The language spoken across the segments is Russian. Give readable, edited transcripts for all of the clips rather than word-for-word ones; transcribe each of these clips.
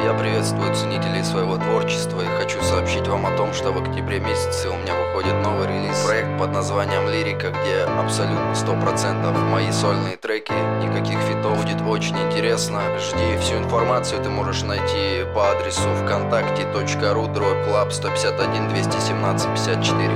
Я приветствую ценителей своего творчества и хочу сообщить вам о том, что в октябре месяце у меня выходит новый релиз. Проект под названием «Лирика», где абсолютно 100% мои сольные треки, никаких фитов. Будет очень интересно. Жди. Всю информацию ты можешь найти по адресу вконтакте.ру/club 151 217 54.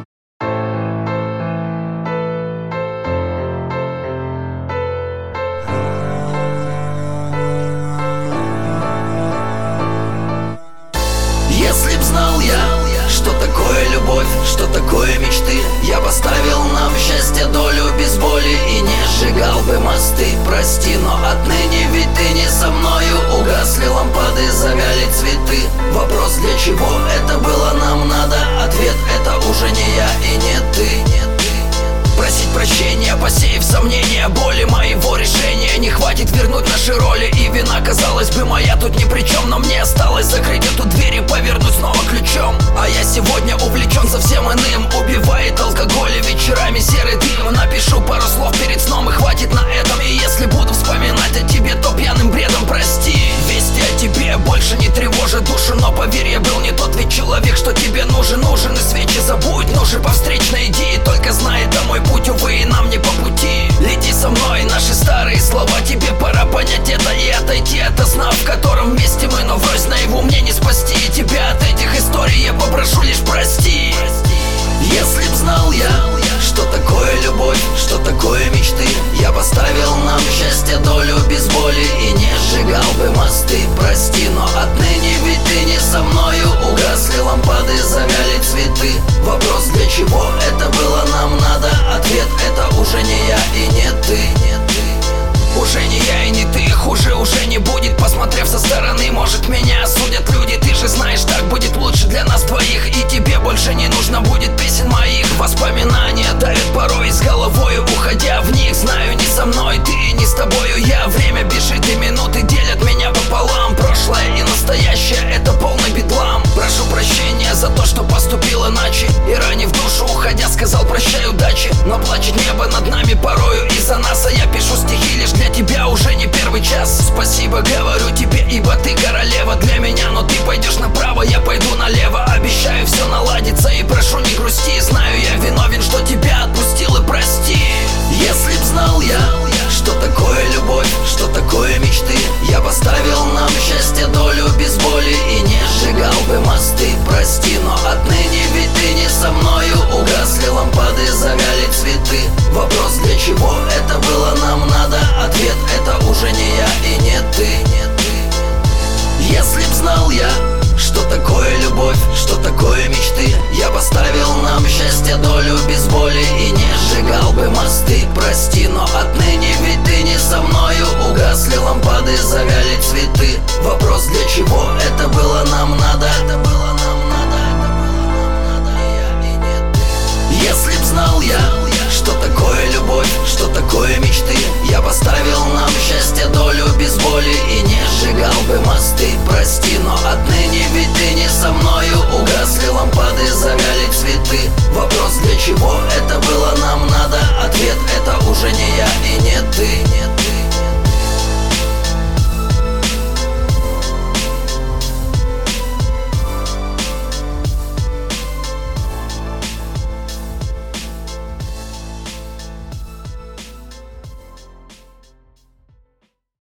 Если б знал я, что такое любовь, что такое мечты, я поставил нам счастье долю без боли и не сжигал бы мосты. Прости, но отныне ведь ты не со мною. Угасли лампады, завяли цветы. Вопрос, для чего это было нам надо? Ответ, это уже не я и не ты. Просить прощения, посеяв сомнения, боли моего решения. Не хватит вернуть наши роли, и вина, казалось бы, моя тут ни при чем. Но мне осталось закрыть эту дверь и повернуть снова ключом. А я сегодня увлечен совсем иным. Убивает алкоголь и вечерами серый дым. Напишу пару слов перед сном и хватит на этом. И если буду вспоминать о тебе, то пьяным бредом прости. Вести о тебе больше не тревожит душу, но поверь, я был не тот ведь человек, что тебе нужен. Нужен и свечи забудь, нужен по встречной иди. И только знай, это мой путь, увы, и нам не по пути. Лети со мной, наши старые слова, тебе пора понять это и отойти от сна, в котором вместе мы, но врозь наяву мне не спасти. И тебя от этих историй я попрошу лишь прости. Если б знал я, что такое любовь, что такое мечты, я поставил нам счастье долю без боли и не сжигал бы мосты. Прости, но отныне ведь ты не со мною. Угасли лампады, завяли цветы. Вопрос, для чего это было нам надо? Ответ, это уже не я и не ты. Уже не я и не ты, хуже уже не будет. Посмотрев со стороны, может, меня осудят люди. Ты же знаешь, так будет лучше для нас двоих. И тебе больше не нужно будет песен моих. Воспоминания давят порой с головой, уходя в них. Знаю, не со мной ты, не с тобою я. Время бежит и минуты делят меня пополам. Прошлое и настоящее, это полный бедлам. Прошу прощения за то, что поступил иначе. И ранив душу, уходя, сказал прощай, удачи. Но плачет небо над нами порою из-за нас. А я пишу стихи лишь для тебя уже не первый час. Спасибо говорю тебе, ибо ты королева для меня. Но ты пойдешь направо, я пойду налево. Обещаю, все наладится и прошу, не грусти. Знаю, я виновен, что тебя отпустил, и прости. Если б знал я, что такое любовь, что такое мечты, я поставил нам счастье долю без боли и не сжигал бы мосты. Прости, но отныне ведь ты не со мною. Угасли лампады, завяли цветы. Вопрос, для чего это было нам надо? Ответ, это уже не я и не ты. Если б знал я, что такое любовь, что такое мечты, я поставил нам счастье долю без боли и не сжигал бы мосты. Прости, но отныне ведь ты не со мною. Угасли лампады, завяли цветы. Вопрос, для чего